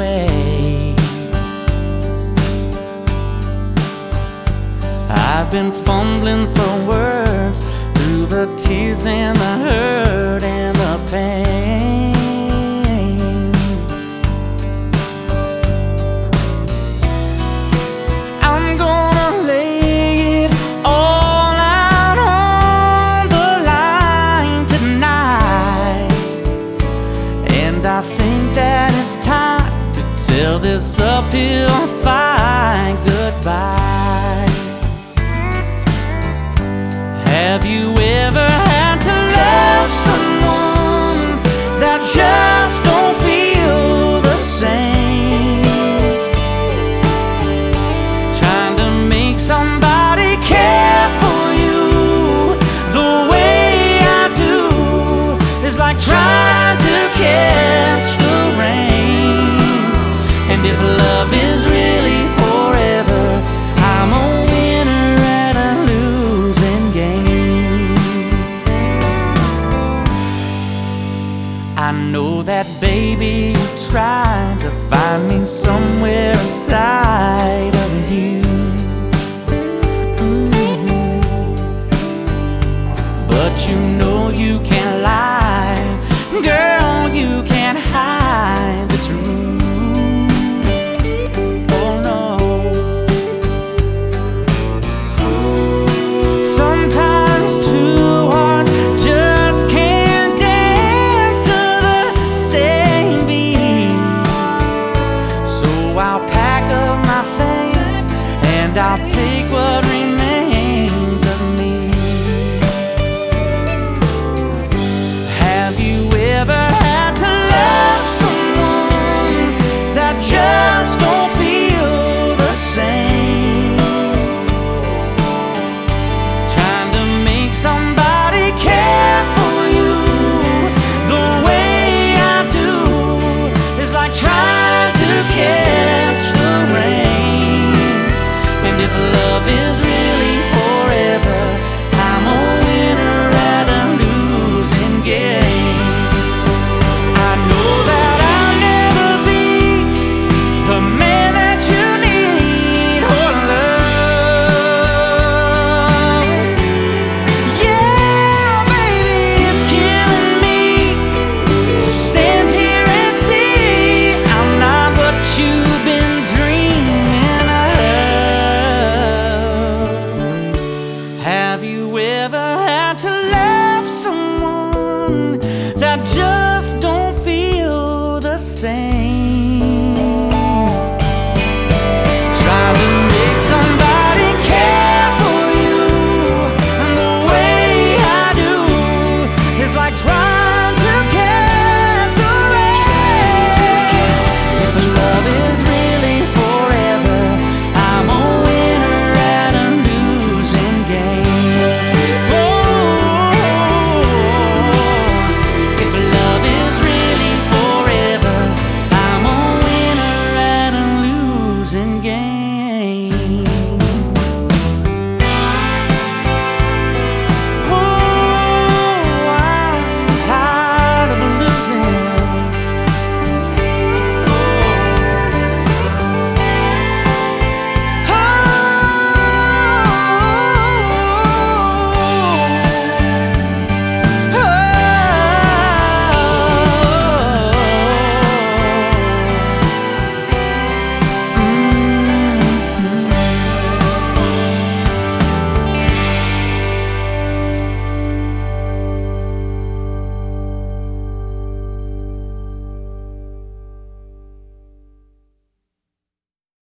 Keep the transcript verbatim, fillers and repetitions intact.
away. I've been fumbling for words through the tears and the hurt and the pain. I'm gonna lay it all out on the line tonight, and I think that it's time to tell this uphill fight goodbye. Have you ever had to love someone that just don't feel the same? Trying to make somebody care for you the way I do is like trying to catch the rain. And if love is really forever, I'm a winner at a losing game. I know that, baby, you tried to find me somewhere inside of you. Mm-hmm. But you know you can't lie, girl, you can't hide the truth. Oh no. Sometimes two hearts just can't dance to the same beat. So I'll pack up my things and I'll take what